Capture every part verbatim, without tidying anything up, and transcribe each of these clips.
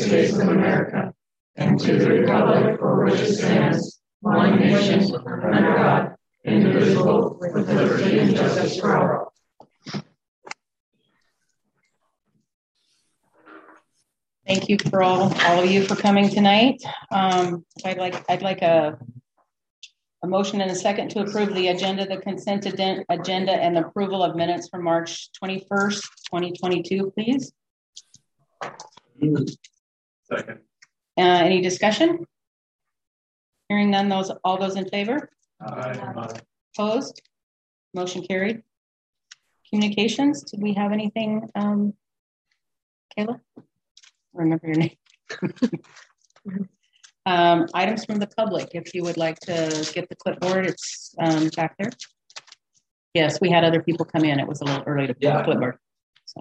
States of America and to the republic for which it stands, one nation, under God, indivisible, with liberty and justice for all. Thank you for all, all of you for coming tonight. Um, I'd like I'd like a, a motion and a second to approve the agenda, the consent agenda, and approval of minutes for March twenty-first, twenty twenty-two, please. Second. Uh, any discussion? Hearing none, those all those in favor? Aye. Opposed? Motion carried. Communications, did we have anything, um, Kayla? Remember your name. um, items from the public, if you would like to get the clipboard, it's um, back there. Yes, we had other people come in. It was a little early to pull yeah. the clipboard. So.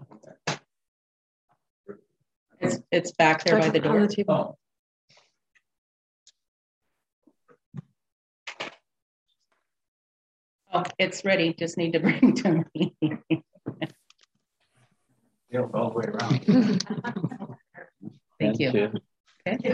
It's, it's back there by the door. The oh. oh, it's ready. Just need to bring it to me. Yeah, all the way around. Thank you. Okay.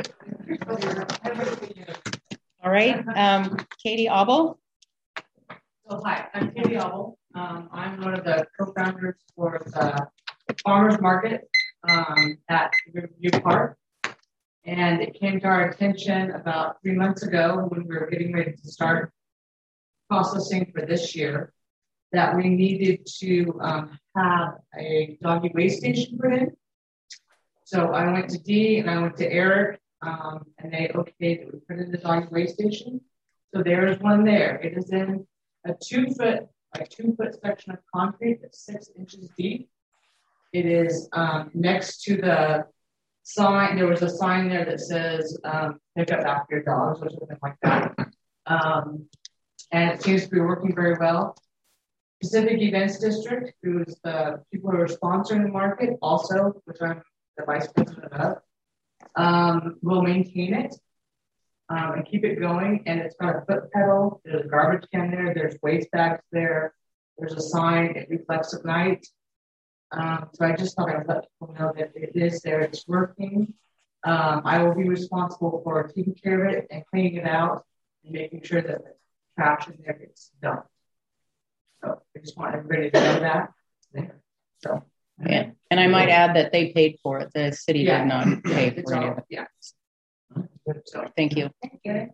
All right. Um, Katie Abel. So hi, I'm Katie Abel. Um, I'm one of the co-founders for the Farmers Market um, at Riverview Park. And it came to our attention about three months ago when we were getting ready to start processing for this year that we needed to um, have a doggy weigh station put in. So I went to Dee and I went to Eric, um, and they okayed that we put in the doggy weigh station. So there's one there. It is in a two foot by two foot section of concrete that's six inches deep. It is um, next to the sign. There was a sign there that says um, pick up after your dogs or something like that. Um, and it seems to be working very well. Pacific Events District, who's the people who are sponsoring the market, also, which I'm the vice president of, um, will maintain it um, and keep it going. And it's got a foot pedal. There's a garbage can there. There's waste bags there. There's a sign. It reflects at night. Um, so I just thought I would let people know that it is there. It's working. Um, I will be responsible for taking care of it and cleaning it out and making sure that the trash in there gets done. So I just want everybody to know that. There. So. Yeah. And I might add that they paid for it. The city yeah. did not pay it's for all, it. Yeah. So thank you. Okay.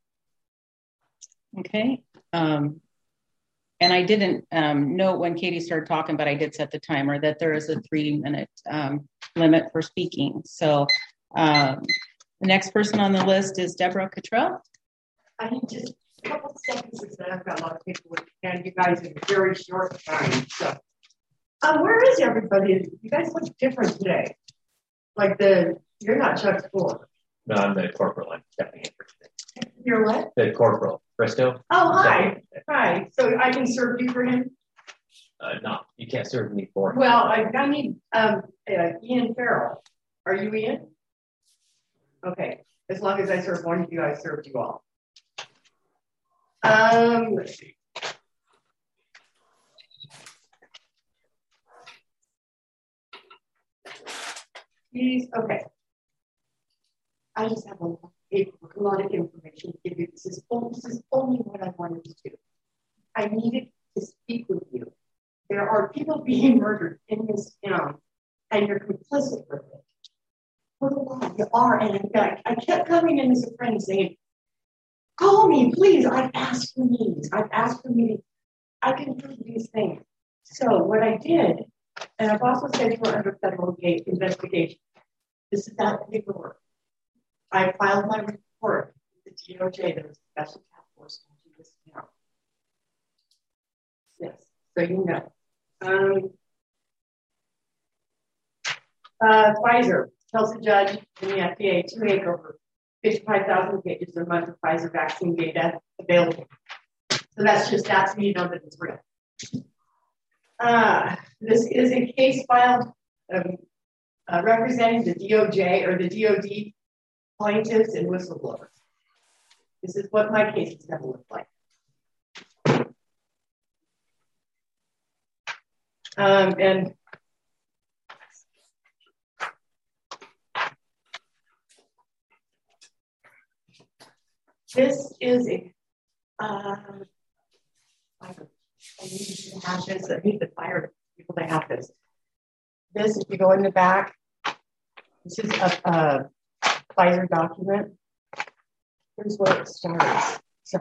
Okay. Um, and I didn't um, know when Katie started talking, but I did set the timer that there is a three minute um, limit for speaking. So um, the next person on the list is Deborah Cottrell. I need just a couple of seconds because I've got a lot of people and you guys in a very short time. So. Um, where is everybody? You guys look different today. Like the, you're not Chuck Ford. No, I'm the corporal. I'm stepping in for today. You're what? The corporal. Bristow. Oh, hi. Hi. So I can serve you for him? Uh, no, you can't serve me for him. Well, I, I need um, uh, Ian Farrell. Are you Ian? Okay. As long as I serve one of you, I served you all. Um, let's see. Please, okay. I just have a lot, a lot of information to give you. This is, only, this is only what I wanted to do. I needed to speak with you. There are people being murdered in this town, and you're complicit with it. For the law, you are. And in fact, I kept coming in as a friend saying, call me, please. I've asked for meetings. I've asked for meetings. I can do these things. So what I did, and I've also said you were under federal investigation. This is not paperwork. I filed my report with the D O J. There was a special task force to do this now. Yes, so you know. Um, uh, Pfizer tells the judge and the F D A to make over fifty-five thousand pages a month of Pfizer vaccine data available. So that's just, that's me know that it's real. Uh, this is a case filed um, uh, representing the D O J or the D O D plaintiffs and whistleblowers. This is what my case is going to look like. Um, and This is a, uh, I need to have this, I need the fire people to have this. This, if you go in the back, this is a, a Pfizer document. Here's where it starts. So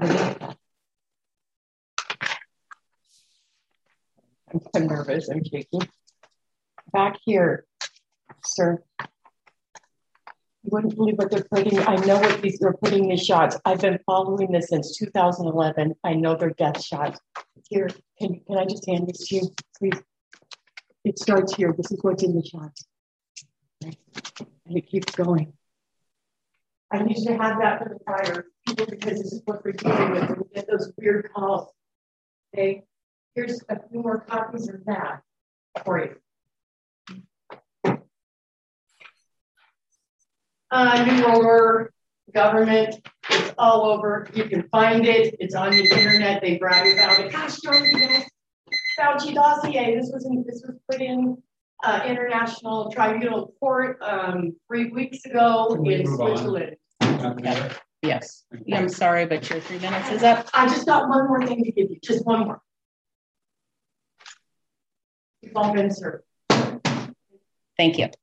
I'm so nervous, I'm shaking. Back here, sir. You wouldn't believe what they're putting. I know what these they're putting these shots. I've been following this since two thousand eleven. I know they're death shots. Here, can, can I just hand this to you, please? It starts here. This is what's in the shots. And it keeps going. I need to have that for the fire people because this is what we're dealing with. We get those weird calls. Okay, here's a few more copies of that for you. Uh, New World Order government, it's all over. You can find it. It's on the internet. They brag about it. Gosh darn you guys. Fauci dossier. This was in, this was put in uh, international tribunal court um, three weeks ago in Switzerland. Okay. Yes. Yeah, I'm sorry, but your three minutes is up. I just got one more thing to give you. Just one more. You've all been served. Thank you.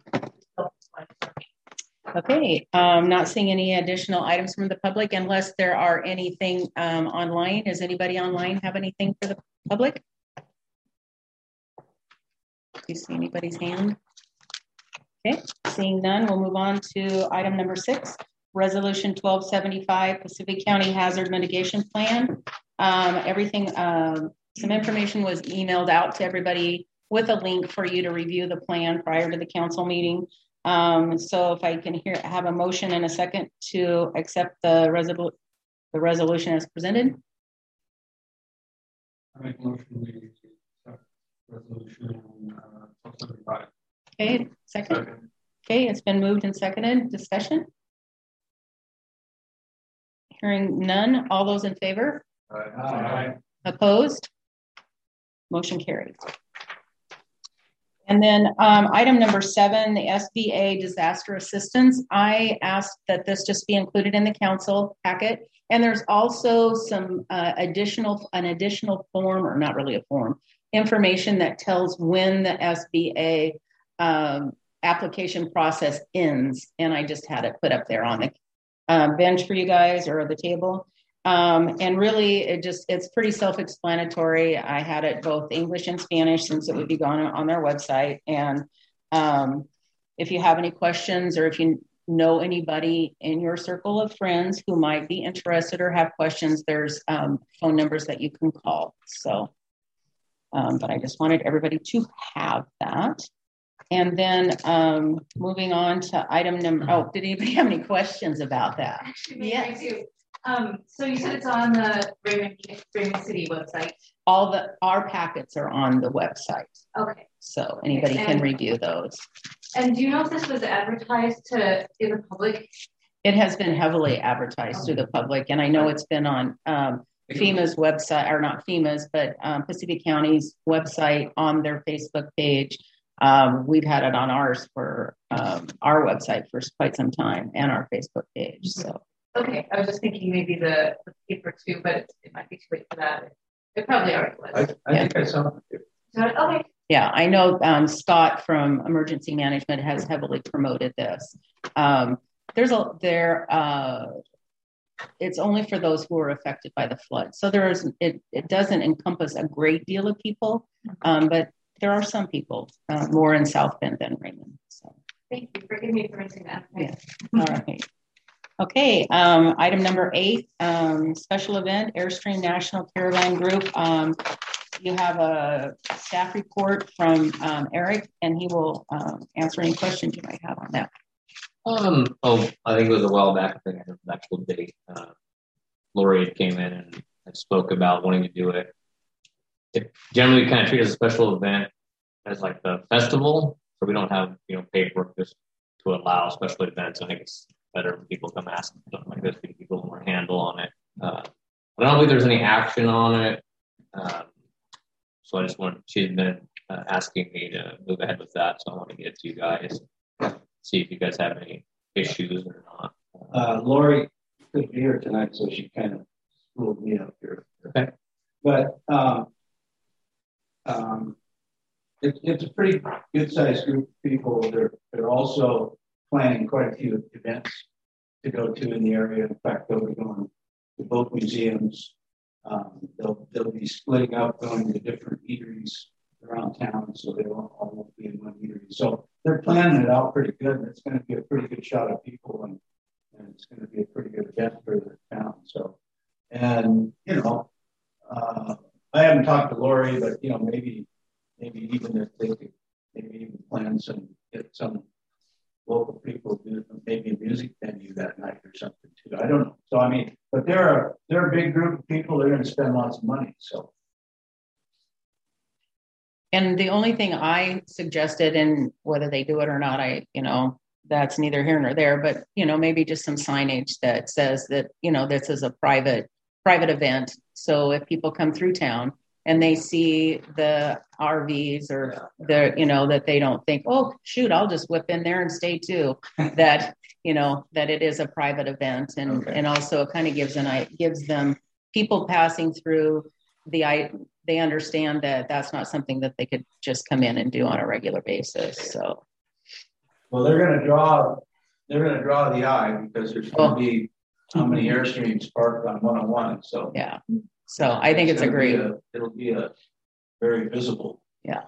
Okay, um, not seeing any additional items from the public unless there are anything um, online. Does anybody online have anything for the public? Do you see anybody's hand? Okay, seeing none, we'll move on to item number six, Resolution twelve seventy-five, Pacific County Hazard Mitigation Plan. Um, everything, uh, some information was emailed out to everybody with a link for you to review the plan prior to the council meeting. Um, so if I can hear, have a motion in a second to accept the, resolu the resolution as presented. I make a motion we accept resolution uh, twelve seventy-five. Okay, second. second. Okay, it's been moved and seconded. Discussion? Hearing none. All those in favor? Aye. Aye. Opposed? Motion carries. And then um, item number seven, the S B A disaster assistance. I asked that this just be included in the council packet. And there's also some uh, additional, an additional form, or not really a form, information that tells when the S B A um, application process ends. And I just had it put up there on the uh, bench for you guys or the table. Um, and really, it just, it's pretty self-explanatory. I had it both English and Spanish since it would be gone on their website. And um, if you have any questions or if you know anybody in your circle of friends who might be interested or have questions, there's um, phone numbers that you can call. So, um, but I just wanted everybody to have that. And then um, moving on to item number, oh, did anybody have any questions about that? Actually, yes. I do. Um, so you said it's on the Raymond, Raymond City website. All the, our packets are on the website. Okay. So anybody and, can review those. And do you know if this was advertised to the public? It has been heavily advertised okay. to the public. And I know it's been on um, FEMA's website, or not FEMA's, but um, Pacific County's website, on their Facebook page. Um, we've had it on ours for um, our website for quite some time, and our Facebook page. So. Okay, I was just thinking maybe the, the paper too, but it, it might be too late for that. It probably already was. I, I yeah. think I saw it. Okay. Yeah, I know um, Scott from Emergency Management has heavily promoted this. Um, there's a there. Uh, it's only for those who are affected by the flood, so there is. It it doesn't encompass a great deal of people, um, but there are some people uh, more in South Bend than Raymond. So. Thank you. Forgive me for missing that. Yeah. All right. Okay, um, item number eight, um, special event, Airstream National Caravan Group. Um, you have a staff report from um, Eric, and he will um, answer any questions you might have on that. Um, oh, I think it was a while back, I think I heard the actual date. Uh, Lori had came in and, and spoke about wanting to do it. It generally kind of treat it as a special event as like the festival, so we don't have, you know, paperwork just to allow special events. I think it's better when people come ask something like this, give people more handle on it. Uh, I don't believe there's any action on it. Um, so I just want, she's been uh, asking me to move ahead with that. So I want to get it to you guys, see if you guys have any issues or not. Uh, Lori, couldn't be here tonight, so she kind of schooled me up here. Okay. But um, um, it, it's a pretty good-sized group of people. They're they're also planning quite a few events to go to in the area. In fact, they'll be going to both museums. Um, they'll they'll be splitting up, going to different eateries around town, so they won't all won't be in one eatery. So they're planning it out pretty good. It's going to be a pretty good shot of people, and, and it's going to be a pretty good event for the town. So, and you know, uh, I haven't talked to Lori, but you know, maybe maybe even if they could maybe even plan some get some local people do maybe a music venue that night or something too. I don't know. So I mean, but they're a they're a big group of people. They're going to spend lots of money. So. And the only thing I suggested, and whether they do it or not, I, you know, that's neither here nor there, but, you know, maybe just some signage that says that, you know, this is a private, private event. So if people come through town and they see the R Vs or the, you know, that they don't think, oh, shoot, I'll just whip in there and stay too, that, you know, that it is a private event. And, okay. and also it kind of gives an, gives them people passing through the, I, they understand that that's not something that they could just come in and do on a regular basis. So, well, they're going to draw, they're going to draw the eye because there's going to be how many Airstreams parked on one oh one. So, yeah. So I think it's, it's a great, a, it'll be a very visible. Yeah.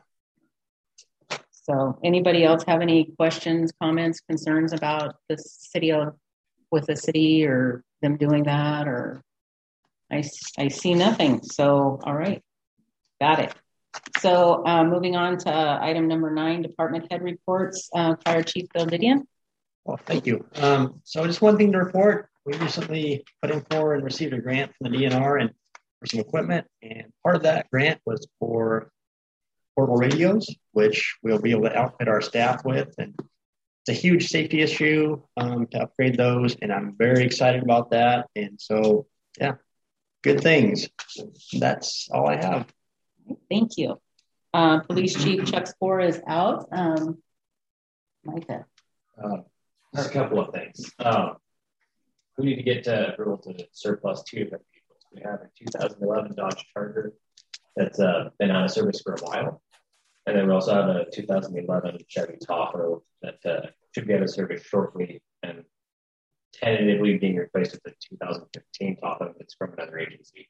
So anybody else have any questions, comments, concerns about the city of, with the city or them doing that, or I, I see nothing. So, all right. Got it. So uh, moving on to uh, item number nine, department head reports. Uh, Fire Chief Bill Didion. Well, thank you. Um, so just one thing to report. We recently put in for and received a grant from the D N R and for some equipment. And part of that grant was for portable radios, which we'll be able to outfit our staff with. And it's a huge safety issue um, to upgrade those. And I'm very excited about that. And so, yeah, good things. That's all I have. Thank you. Uh, Police Chief Chuck Spoor is out. Um, Micah. Uh, there's a couple of things. Um, we need to get to approval to surplus two of our vehicles. We have a two thousand eleven Dodge Charger that's uh, been out of service for a while. And then we also have a two thousand eleven Chevy Tahoe that uh, should be out of service shortly and tentatively being replaced with a two thousand fifteen Tahoe that's from another agency.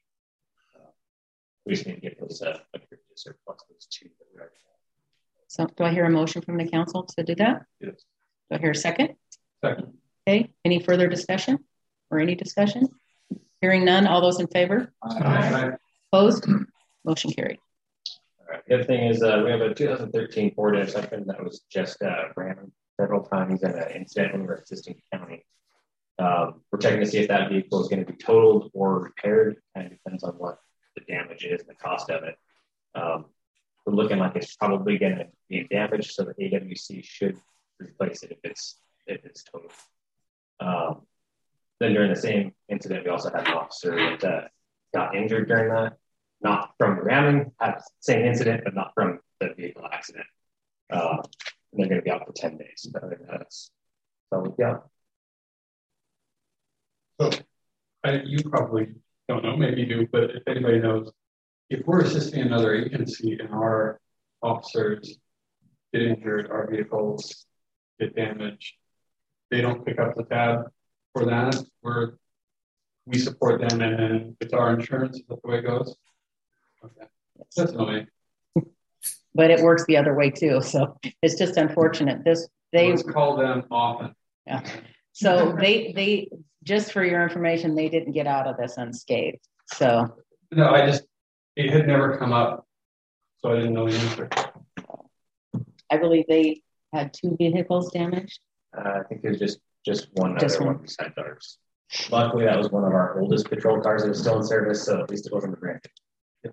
We just need to get those uh, approved to surplus those two that we already have. So do I hear a motion from the council to do that? Yes. Do I hear a second? Second. Okay. Any further discussion or any discussion? Hearing none. All those in favor? Aye. Opposed? Motion carried. All right. The other thing is uh, we have a two thousand thirteen Ford Interceptor that was just uh, ran several times in an incident in our existing county. Um, we're checking to see if that vehicle is going to be totaled or repaired. Kind of depends on what the damage is and the cost of it. Um, we're looking like it's probably going to be damaged, so the A W C should replace it if it's if it's total. Um, then during the same incident, we also had an officer that uh, got injured during that, not from ramming, had the same incident, but not from the vehicle accident. Uh, and they're going to be out for ten days. But that's all we've got. So, I, you probably don't know, maybe you do, but if anybody knows, if we're assisting another agency and our officers get injured, our vehicles get damaged, they don't pick up the tab for that, we're, we support them and then it's our insurance, is that the way it goes? Okay, that's annoying. But it works the other way too, so it's just unfortunate. This they Let's call them often. Yeah. So they they just for your information, they didn't get out of this unscathed. So no, I just it had never come up, so I didn't know the answer. I believe they had two vehicles damaged. Uh, I think there's just just one just other one. one besides ours. Luckily, that was one of our oldest patrol cars that was still in service, so at least it wasn't a brand. Yeah.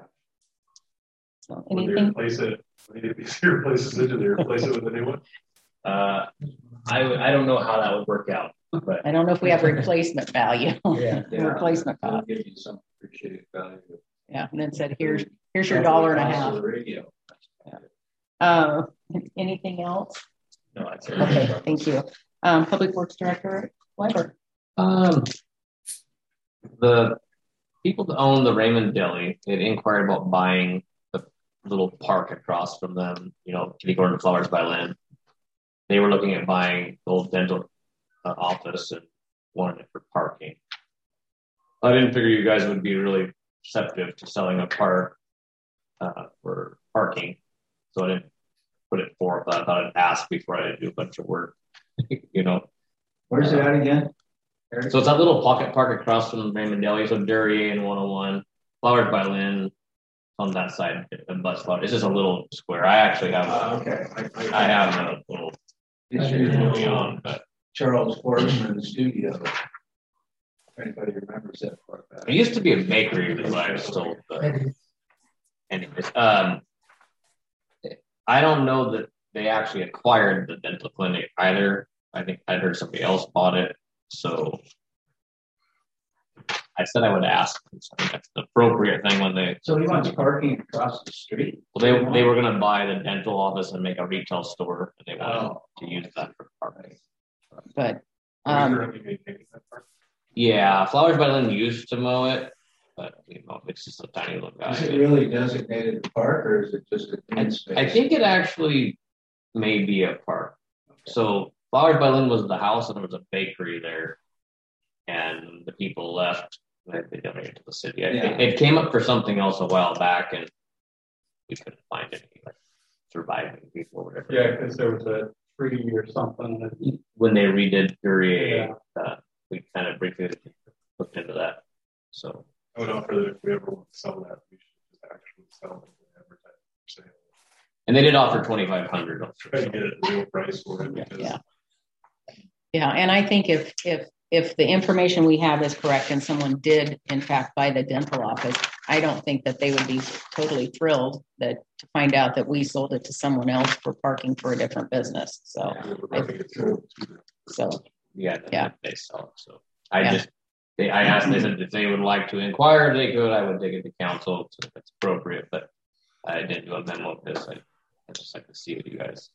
So When anything? they replace it, when they replace it, do they replace it with a new one? Uh, I I don't know how that would work out, but I don't know if we have replacement value. Yeah, yeah. Replacement cost. Give you some appreciated value. Yeah, and then said, "Here's here's your dollar and a half." Radio. Yeah. Uh, anything else? no, that's it. Okay, thank you. Um, Public Works Director Weber. Um, the people that own the Raymond Deli, they inquired about buying the little park across from them, you know, Kitty Gordon Flowers by Lynn. They were looking at buying the old dental uh, office and wanted it for parking. I didn't figure you guys would be really receptive to selling a park uh, for parking, so I didn't put it forth. I thought I'd ask before I do a bunch of work, you know. Where's it at again? So it's that little pocket park across from Raymond Deli, so Duryea and one oh one, Flowers by Lynn on that side of bus spot. It's just a little square. I actually have, Uh, okay. I, I, I have a little It's moving on, but Charles Forsman studio. If anybody remembers that part. Back. it used to be a bakery, is what I was told. But anyways, um, I don't know that they actually acquired the dental clinic either. I think I heard somebody else bought it. So I said I would ask. I think that's the appropriate thing when they. So he wants parking across the street. Well, they they were going to buy the dental office and make a retail store, and they wanted Oh. to use that for parking. But um, Yeah, Flowers by Lynn used to mow it, but you know, it's just a tiny little guy. Is it really designated a park, or is it just a green space? I think it actually may be a park. Okay. So Flowers by Lynn was the house, and there was a bakery there, and the people left. They donated to the city. Yeah. It, it came up for something else a while back, and we couldn't find any like surviving people or whatever. Yeah, because there was a tree or something that when they redid Duryea, yeah. uh, we kind of briefly looked into that. So I would offer that if we ever want to sell that, we should just actually sell it and advertise it for sale. And they did offer twenty-five hundred dollars. Try to get it the real price for it. Because yeah. Yeah. And I think if, if, if the information we have is correct and someone did in fact buy the dental office, I don't think that they would be totally thrilled that to find out that we sold it to someone else for parking for a different business. So, yeah, I, so yeah, yeah, they sell it. So I yeah. just, they, I asked, they said if they would like to inquire, they could. I would take it to council if it's appropriate, but I didn't do a memo of this. I, I just like to see what you guys.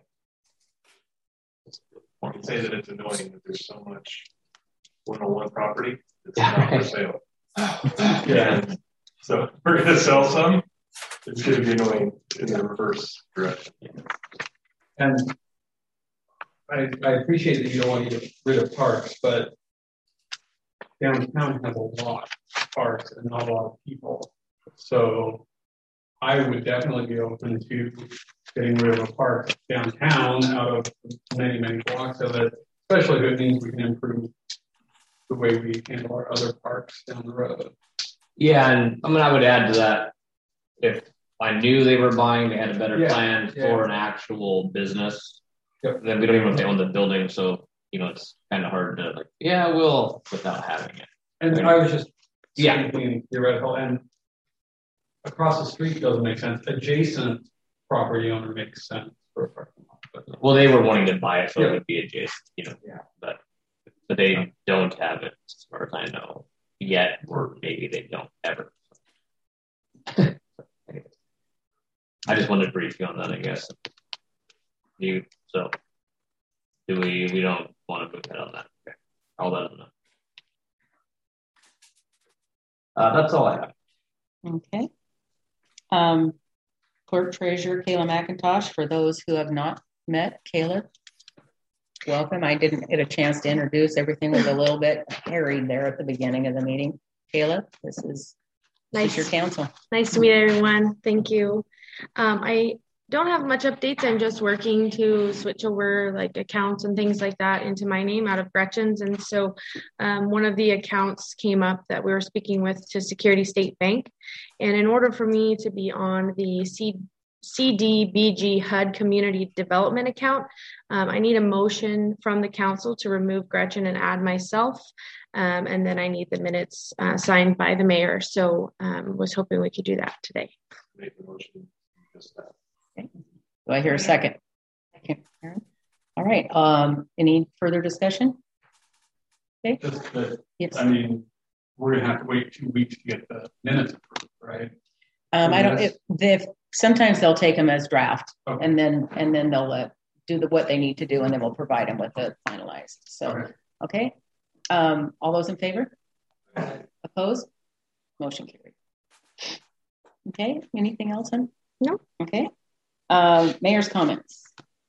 I can say that it's annoying that there's so much one oh one property that's not for sale. Yeah. So if we're going to sell some, it's going to be annoying in the reverse direction. And I, I appreciate that you don't want to get rid of parks, but downtown has a lot of parks and not a lot of people. So I would definitely be open to getting rid of a park downtown out of many, many blocks of it, especially if it means we can improve the way we handle our other parks down the road. Yeah, and I mean, I would add to that, if I knew they were buying, they had a better yeah, plan yeah. for an actual business, yep. then we don't even know if they own the building, so, you know, it's kind of hard to, like, yeah, we'll, without having it. And right. I was just yeah. being theoretical, and across the street doesn't make sense. Adjacent property owner makes sense for a parking lot. But, well, they were wanting to buy it, so yeah. it would be adjacent, you know, yeah. but, but they don't have it, as far as I know, yet, or maybe they don't ever. I just wanted to brief you on that, I guess. You so do we? We don't want to move ahead on that. Okay, I'll let them know. Uh, that's all I have. Okay. Um, Clerk Treasurer Kayla McIntosh. For those who have not met Kayla, welcome. I didn't get a chance to introduce. Everything was a little bit harried there at the beginning of the meeting. Kayla, this is, nice. This is your council. Nice to meet everyone. Thank you. Um, I don't have much updates. I'm just working to switch over like accounts and things like that into my name out of Gretchen's. And so um, one of the accounts came up that we were speaking with to Security State Bank. And in order for me to be on the C D B G H U D Community Development account, um, I need a motion from the council to remove Gretchen and add myself. Um, and then I need the minutes uh, signed by the mayor. So um, was hoping we could do that today. Make the motion. Just that. Okay. Do I hear a second? Okay. All right. Um, any further discussion? Okay. Just that, yes. I mean, we're going to have to wait two weeks to get the minutes approved, right? Um, I don't, if, if sometimes they'll take them as draft okay. and then, and then they'll uh, do the, what they need to do, and then we'll provide them with the finalized. So, okay. okay. Um, all those in favor? Opposed? Motion carried. Okay, anything else? Hun? No. Okay. Uh, mayor's comments.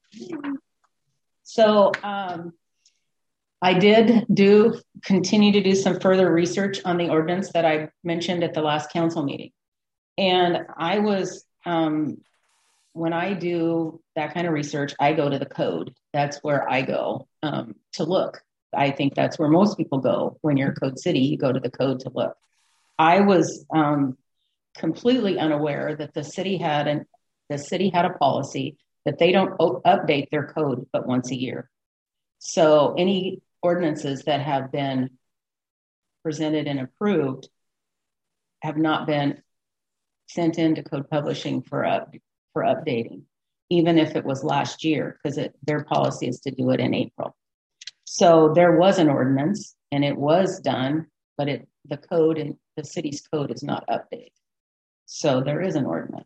So um, I did do continue to do some further research on the ordinance that I mentioned at the last council meeting. And I was, um, when I do that kind of research, I go to the code. That's where I go um, to look. I think that's where most people go. When you're Code City, you go to the code to look. I was um, completely unaware that the city had an the city had a policy that they don't update their code but once a year. So any ordinances that have been presented and approved have not been sent into code publishing for up for updating, even if it was last year, because their policy is to do it in April. So there was an ordinance and it was done, but it the code and the city's code is not updated. So there is an ordinance.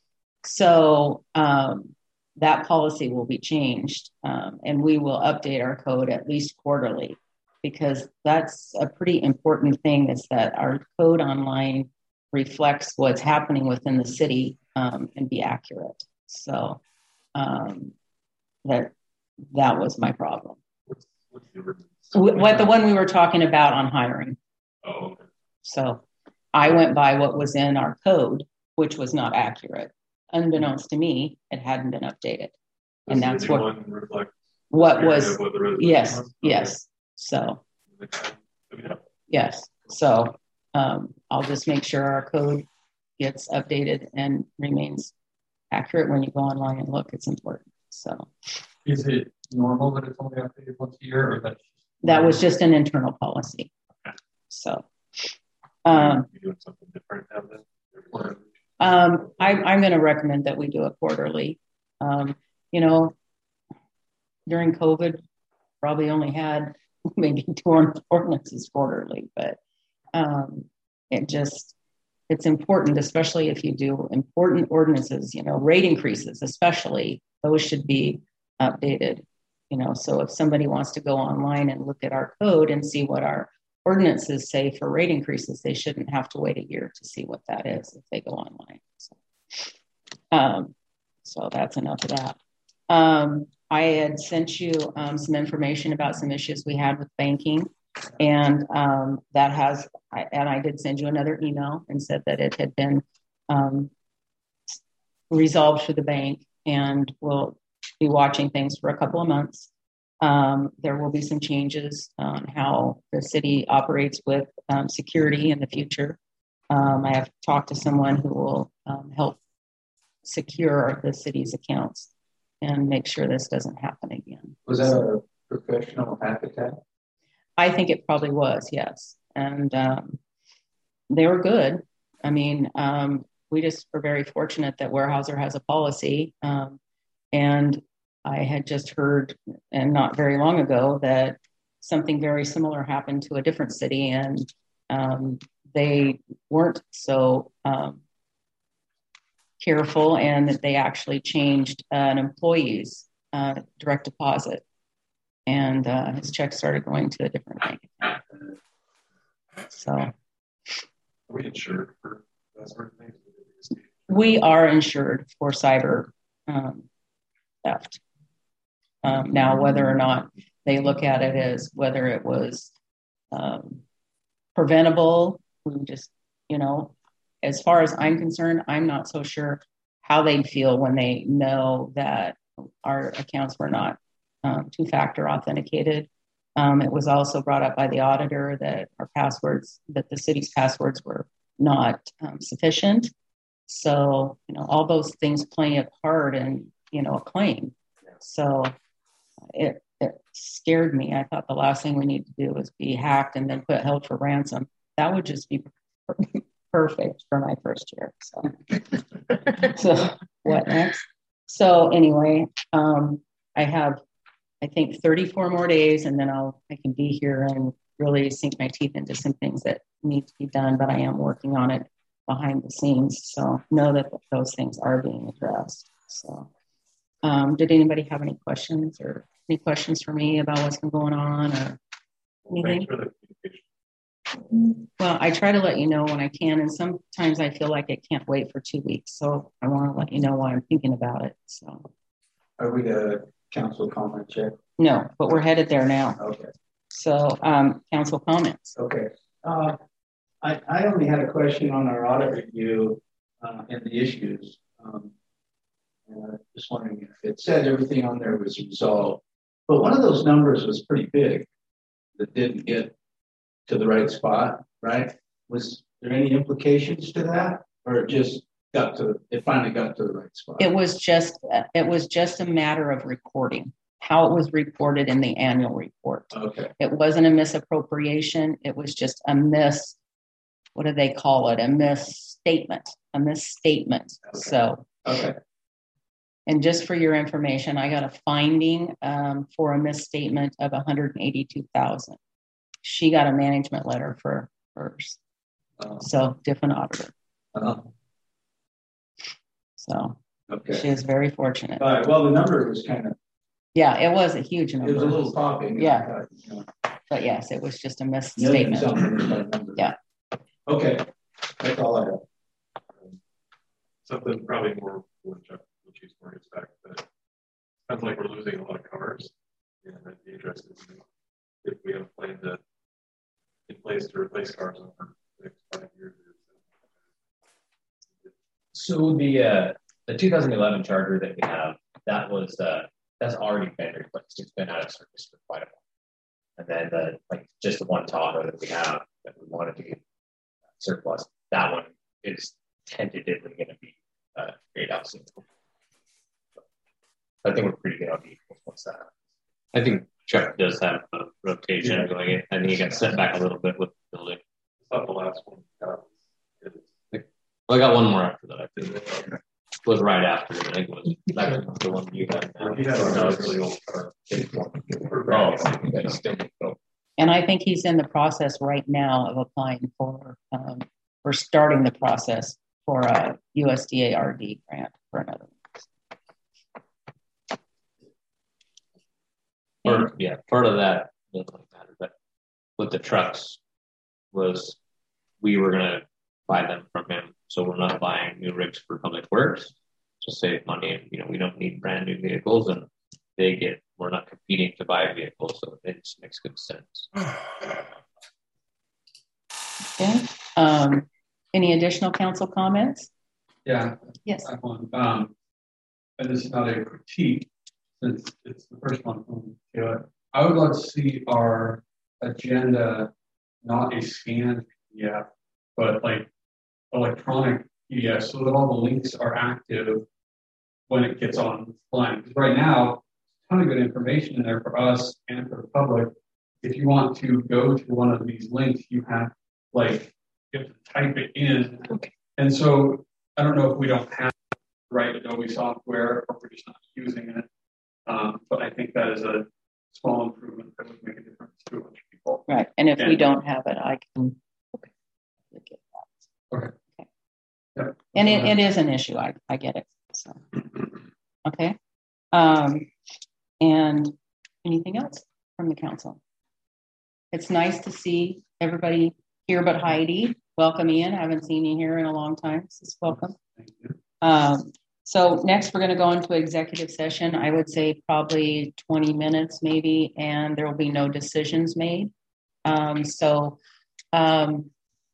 So um, that policy will be changed um, and we will update our code at least quarterly, because that's a pretty important thing, is that our code online reflects what's happening within the city um, and be accurate. So um, that that was my problem. What's, what's the what the one we were talking about on hiring. Oh, okay. So I went by what was in our code, which was not accurate. Unbeknownst to me, it hadn't been updated. Does and that's what reflect what was what yes, was? Okay. yes. So Yeah. yes. So um, I'll just make sure our code gets updated and remains accurate. When you go online and look, it's important. So is it normal that it's only updated once a year, or that that was just an internal policy? Okay. So um you doing something different now then? Um, I, I'm going to recommend that we do it quarterly. Um, you know, during COVID, probably only had maybe two ordinances quarterly, but um, it just, it's important, especially if you do important ordinances, you know, rate increases, especially, those should be updated, you know. So if somebody wants to go online and look at our code and see what our ordinances say for rate increases, they shouldn't have to wait a year to see what that is if they go online. So, um, so that's enough of that. Um, I had sent you um, some information about some issues we had with banking, and um, that has, I, and I did send you another email and said that it had been um, resolved for the bank, and we'll be watching things for a couple of months. Um, there will be some changes on how the city operates with um, security in the future. Um, I have talked to someone who will um, help secure the city's accounts and make sure this doesn't happen again. Was that a professional habitat? I think it probably was, yes. And um, they were good. I mean, um, we just were very fortunate that Weyerhaeuser has a policy, um, and I had just heard, and not very long ago, that something very similar happened to a different city, and um, they weren't so um, careful, and that they actually changed uh, an employee's uh, direct deposit, and uh, his check started going to a different bank account. So, are we insured for that sort of thing? We are insured for cyber um, theft. Um, now, whether or not they look at it as whether it was um, preventable, we just, you know, as far as I'm concerned, I'm not so sure how they'd feel when they know that our accounts were not um, two-factor authenticated. Um, it was also brought up by the auditor that our passwords, that the city's passwords were not um, sufficient. So, you know, all those things play a part in, you know, a claim. So it, it scared me. I thought the last thing we need to do was be hacked and then put held for ransom. That would just be perfect for my first year. So, so what next? So anyway, um, I have, I think, thirty-four more days, and then I'll, I can be here and really sink my teeth into some things that need to be done, but I am working on it behind the scenes. So know that those things are being addressed. So um, did anybody have any questions or any questions for me about what's been going on? Or Thanks for the communication. Well, I try to let you know when I can, and sometimes I feel like I can't wait for two weeks. So I want to let you know why I'm thinking about it. So. Are we the council comment check? No, but we're headed there now. Okay. So, um, council comments. Okay. Uh, I, I only had a question on our audit review uh, and the issues. Um, and I just wondering if it said everything on there was resolved, but one of those numbers was pretty big that didn't get to the right spot, right? Was there any implications to that, or it just got to, it finally got to the right spot? It was just, it was just a matter of recording, how it was reported in the annual report. Okay. It wasn't a misappropriation. It was just a miss, what do they call it? A misstatement, a misstatement. Okay. So, okay. And just for your information, I got a finding um, for a misstatement of one hundred eighty-two thousand dollars. She got a management letter for hers. Uh, so different auditor. Uh, so okay. She was very fortunate. All right. Well, the number was kind of. Yeah, it was a huge number. It was a little popping. Yeah. Thought, you know, but yes, it was just a misstatement. Yeah. Okay. That's all I have. Something probably more what Chuck, what she's more expect, but it sounds like we're losing a lot of cars. And I'd be interested in if we have a plan to in place to replace cars over the next five years. So the uh, the two thousand eleven Charger that we have, that was uh, that's already been replaced. It's been out of service for quite a while. And then the like just the one Tahoe that we have that we wanted to get surplus, that one is tentatively going to be uh, paid out soon. I think we're pretty good on vehicles once that happens. I think Chuck does have a rotation going. I think he got set back a little bit with the building. I thought the last one got well, I got one more after that. I think it was right after it. I think it was that was the one you had now. You had a really old car. Oh, and I think he's in the process right now of applying for, um, for starting the process for a U S D A R D grant for another one. Part, yeah, part of that doesn't really matter, but with the trucks was we were gonna buy them from him, so we're not buying new rigs for public works to save money, and you know we don't need brand new vehicles, and they get we're not competing to buy vehicles, so it just makes good sense. Okay. Um, any additional council comments? Yeah. Yes. I want, um, and this is not a critique, since it's the first one from Taylor. I would love to see our agenda, not a scanned P D F, but like electronic P D F, so that all the links are active when it gets online. Because right now, a ton of good information in there for us and for the public. If you want to go to one of these links, you have like you have to type it in. Okay. And so I don't know if we don't have the right Adobe software or we're just not using it. Um, but I think that is a small improvement that would make a difference to a bunch of people. Right. And if and, we don't have it, I can okay. Okay. Okay. Yep. And it, it is an issue. I, I get it. So okay. Um, and anything else from the council? It's nice to see everybody here but Heidi. Welcome, Ian. I haven't seen you here in a long time. So welcome. Thank you. Um, so next we're going to go into executive session. I would say probably twenty minutes maybe, and there will be no decisions made. Um, so um,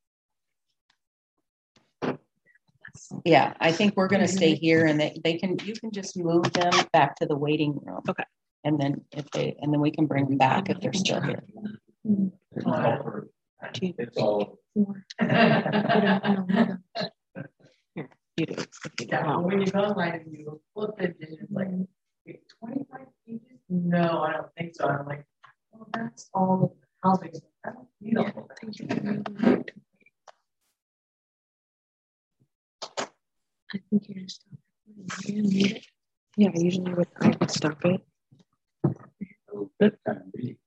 yeah, I think we're going to stay here, and they, they can you can just move them back to the waiting room. Okay. And then if they and then we can bring them back if they're still here. It's all for, it's all. You do. Yeah, when you go online and you flip it, it's like twenty-five pages. No, I don't think so. I'm like, well, that's all the housing. I don't need a whole thing. I think you're gonna stop it. Yeah, usually with I would stop it. That kind of reading.